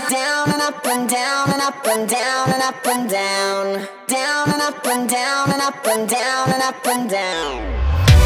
Down and up and down and up and down and up and down. Down and up and down and up and down and up and down.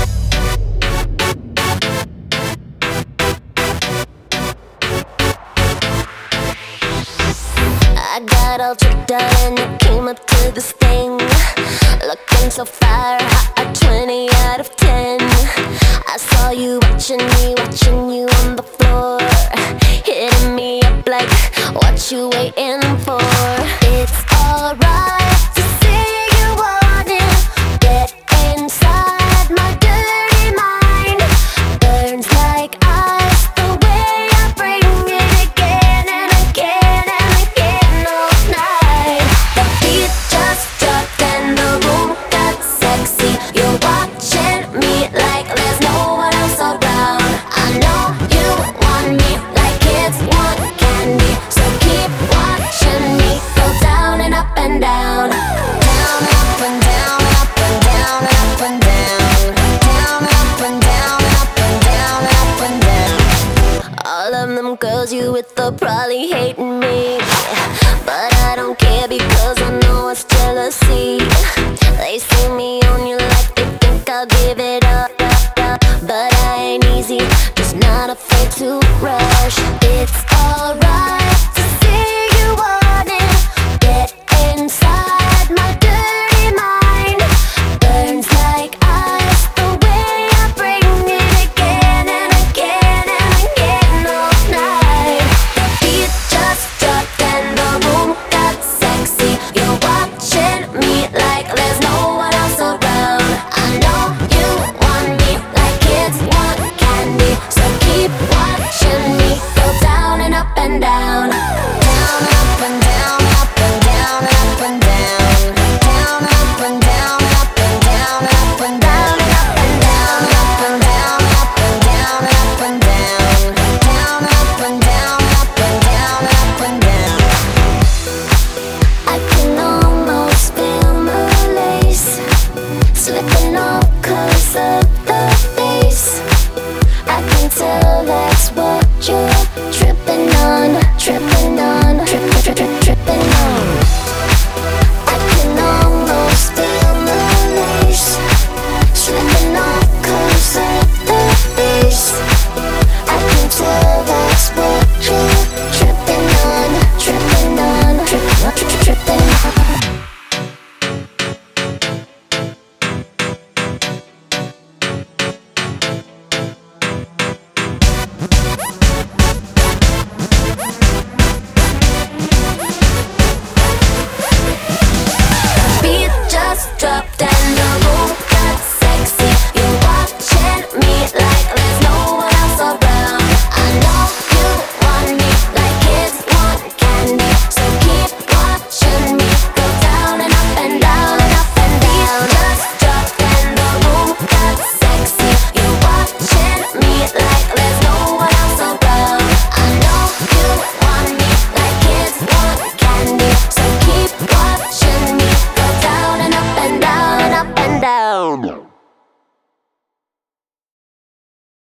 I got all tricked out and you came up to this thing, looking so fire, hot, 20 out of 10. I saw you watching you on the floor, hitting me up like, what you waiting for? It's alright to say you want it, get inside my dirty mind. Burns like ice the way I bring it again and again and again all night. The beat just dropped and the room got sexy. You're watching me like there's no one else around. I know you want me like kids want candy, so keep watching me go down and up and down. Down and up and down and up and down and up and down. Down and up and down and up and down and up and down. All of them girls you with are probably hating me, but I don't care because I know it's jealousy. They see me on you like they think I'll give it up, but I ain't easy, just not afraid to rush. It's alright